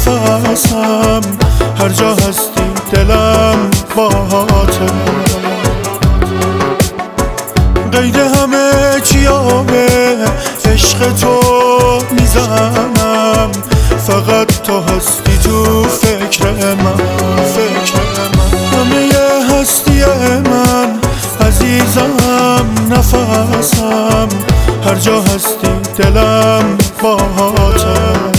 نفسم، هر جا هستی دلم باهاته. قید همه چیامه عشق تو میزنم، فقط تو هستی تو فکر من. همه هستی من عزیزم نفسم، هر جا هستی دلم باهاته.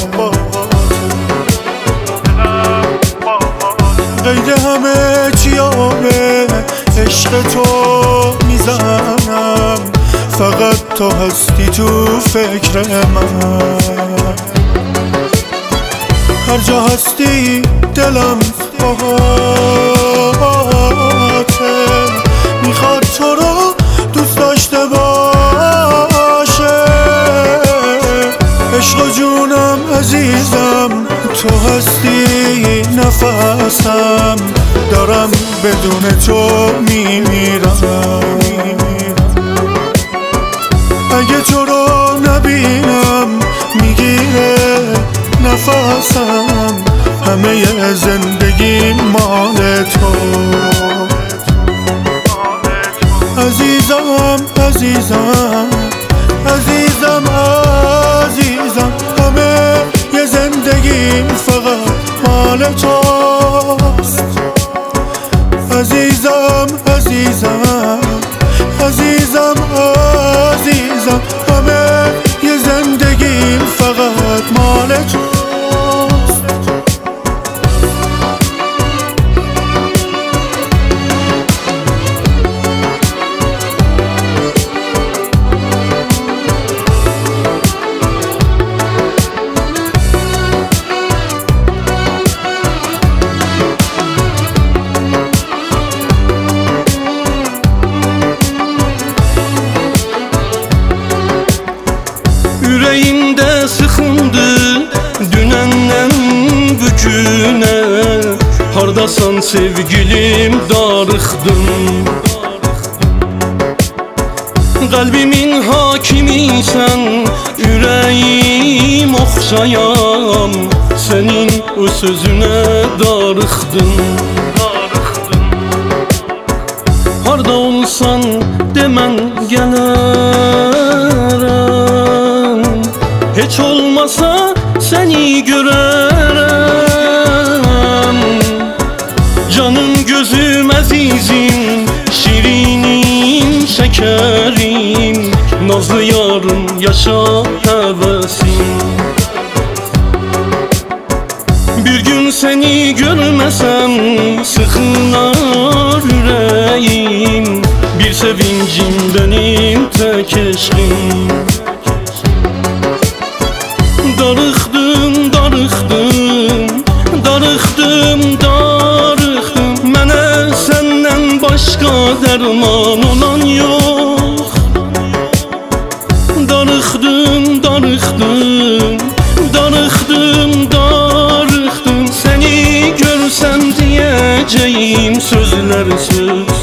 قید همه چیامه عشق تو میزنم، فقط تو هستی تو فکر من. هر جا هستی دلم باهاته، میخواد تو رو دوست داشته باشه. عشق و جونم عزیزم تو هستی نفسم، دارم بدون تو میمیرم. اگه تو رو نبینم میگیره نفسم، همه زندگی مال تو. عزیزم عزیزم عزیزم عزیزم، همه یه زندگی فقط مال توست. عزیزم عزیزم عزیزم عزیزم، همه یه زندگی فقط مال توست. Yüreğimde sıxındı dünəndən bugünə, hardasan sevgilim darıxdım. Qəlbimin hakimisən, ürəyim oxşayam, sənin o sözünə darıxdım. Harda olsan demən gələrəm, heç olmasa səni görərəm. Canım gözüm əzizim, şirinim şəkərim, nazlı yarım yaşa həvəsim. Bir gün səni görməsəm sıxılar ürəyim, bir sevincim benim tək eşqim. Darıxdım, darıxdım, darıxdım, darıxdım, mənə səndən başqa dərman olan yox. Darıxdım, darıxdım, darıxdım, darıxdım, səni görsəm deyəcəyim sözlər söz.